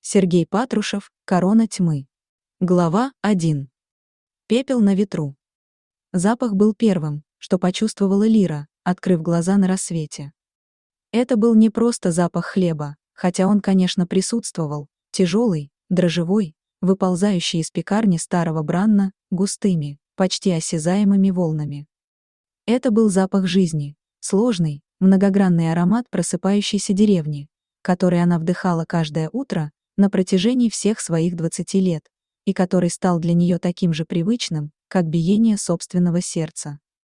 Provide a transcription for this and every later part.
Сергей Патрушев, «Корона тьмы». Глава 1. Пепел на ветру. Запах был первым, что почувствовала Лира, открыв глаза на рассвете. Это был не просто запах хлеба, хотя он, конечно, присутствовал, тяжелый, дрожжевой, выползающий из пекарни старого Бранна, густыми, почти осязаемыми волнами. Это был запах жизни, сложный, многогранный аромат просыпающейся деревни, который она вдыхала каждое утро на протяжении всех своих 20 лет, и который стал для нее таким же привычным, как биение собственного сердца.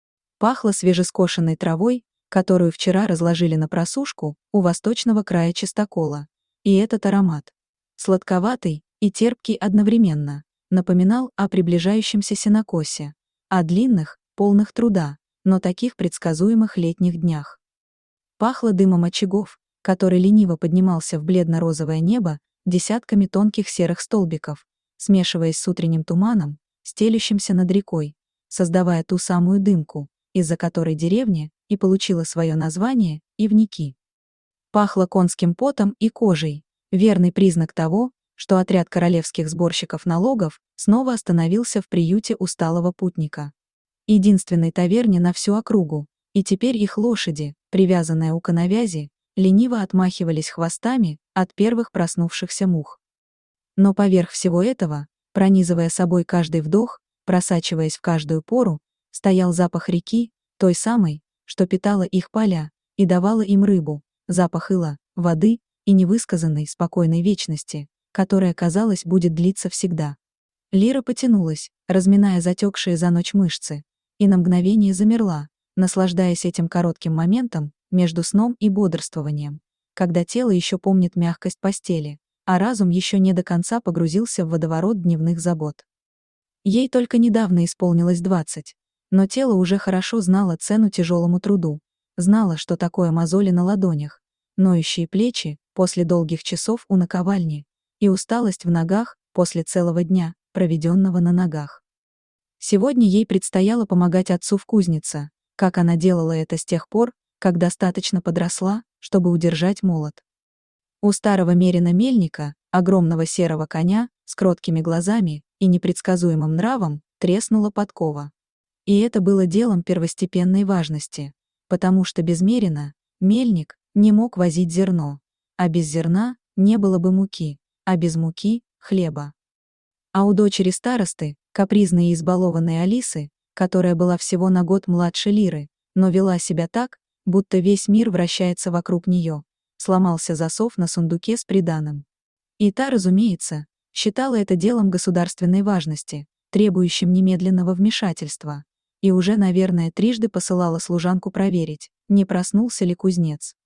Пахло свежескошенной травой, которую вчера разложили на просушку у восточного края чистокола, и этот аромат, сладковатый и терпкий одновременно, напоминал о приближающемся сенокосе, о длинных, полных труда, но таких предсказуемых летних днях. Пахло дымом очагов, который лениво поднимался в бледно-розовое небо десятками тонких серых столбиков, смешиваясь с утренним туманом, стелющимся над рекой, создавая ту самую дымку, из-за которой деревня и получила свое название Ивники. Пахло конским потом и кожей, верный признак того, что отряд королевских сборщиков налогов снова остановился в приюте усталого путника. Единственной таверне на всю округу, и теперь их лошади, привязанные у коновязи, лениво отмахивались хвостами от первых проснувшихся мух. Но поверх всего этого, пронизывая собой каждый вдох, просачиваясь в каждую пору, стоял запах реки, той самой, что питала их поля и давала им рыбу, запах ила, воды и невысказанной спокойной вечности, которая, казалось, будет длиться всегда. Лира потянулась, разминая затекшие за ночь мышцы, и на мгновение замерла, наслаждаясь этим коротким моментом между сном и бодрствованием, когда тело еще помнит мягкость постели, а разум еще не до конца погрузился в водоворот дневных забот. Ей только недавно исполнилось 20, но тело уже хорошо знало цену тяжелому труду, знало, что такое мозоли на ладонях, ноющие плечи после долгих часов у наковальни и усталость в ногах после целого дня, проведенного на ногах. Сегодня ей предстояло помогать отцу в кузнице, как она делала это с тех пор, как достаточно подросла, чтобы удержать молот. У старого мерина мельника, огромного серого коня, с кроткими глазами и непредсказуемым нравом, треснула подкова. И это было делом первостепенной важности, потому что без мерина мельник не мог возить зерно, а без зерна не было бы муки, а без муки — хлеба. А у дочери старосты, капризной и избалованной Алисы, которая была всего на год младше Лиры, но вела себя так, будто весь мир вращается вокруг нее, сломался засов на сундуке с приданым. И та, разумеется, считала это делом государственной важности, требующим немедленного вмешательства, и уже, наверное, трижды посылала служанку проверить, не проснулся ли кузнец.